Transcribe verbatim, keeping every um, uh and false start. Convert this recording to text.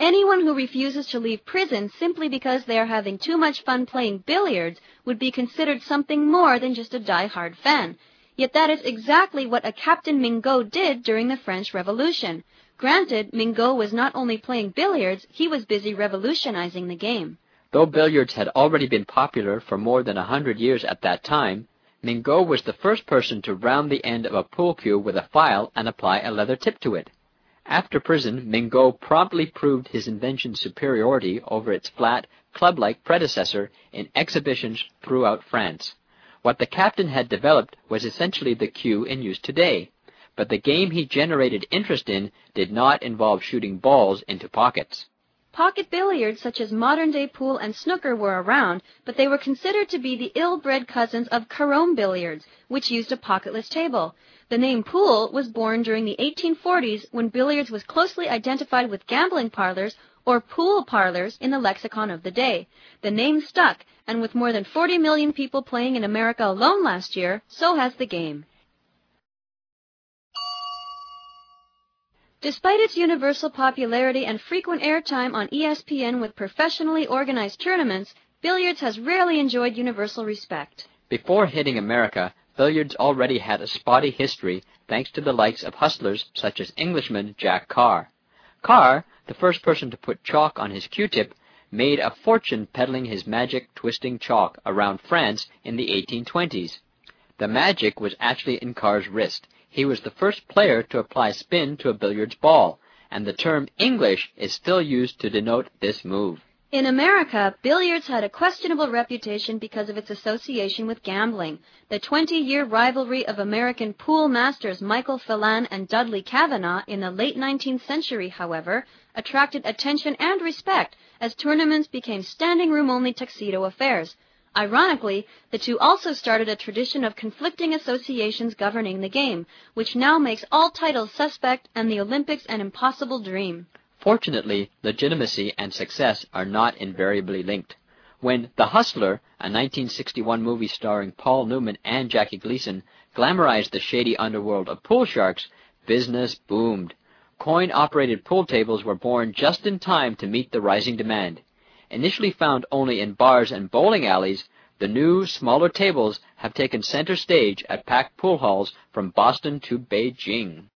Anyone who refuses to leave prison simply because they are having too much fun playing billiards would be considered something more than just a die-hard fan. Yet that is exactly what a Captain Mingo did during the French Revolution. Granted, Mingo was not only playing billiards, he was busy revolutionizing the game. Though billiards had already been popular for more than a hundred years at that time, Mingo was the first person to round the end of a pool cue with a file and apply a leather tip to it. After prison, Mingo promptly proved his invention's superiority over its flat, club-like predecessor in exhibitions throughout France. What the captain had developed was essentially the cue in use today, but the game he generated interest in did not involve shooting balls into pockets. Pocket billiards such as modern-day pool and snooker were around, but they were considered to be the ill-bred cousins of carom billiards, which used a pocketless table. The name pool was born during the eighteen forties when billiards was closely identified with gambling parlors or pool parlors in the lexicon of the day. The name stuck, and with more than forty million people playing in America alone last year, so has the game. Despite its universal popularity and frequent airtime on E S P N with professionally organized tournaments, billiards has rarely enjoyed universal respect. Before hitting America, billiards already had a spotty history thanks to the likes of hustlers such as Englishman Jack Carr. Carr, the first person to put chalk on his Q-tip, made a fortune peddling his magic twisting chalk around France in the eighteen twenties. The magic was actually in Carr's wrist. He was the first player to apply spin to a billiards ball, and the term English is still used to denote this move. In America, billiards had a questionable reputation because of its association with gambling. The twenty-year rivalry of American pool masters Michael Phelan and Dudley Kavanaugh in the late nineteenth century, however, attracted attention and respect as tournaments became standing-room-only tuxedo affairs. Ironically, the two also started a tradition of conflicting associations governing the game, which now makes all titles suspect and the Olympics an impossible dream. Fortunately, legitimacy and success are not invariably linked. When The Hustler, a nineteen sixty-one movie starring Paul Newman and Jackie Gleason, glamorized the shady underworld of pool sharks, business boomed. Coin-operated pool tables were born just in time to meet the rising demand. Initially found only in bars and bowling alleys, the new, smaller tables have taken center stage at packed pool halls from Boston to Beijing.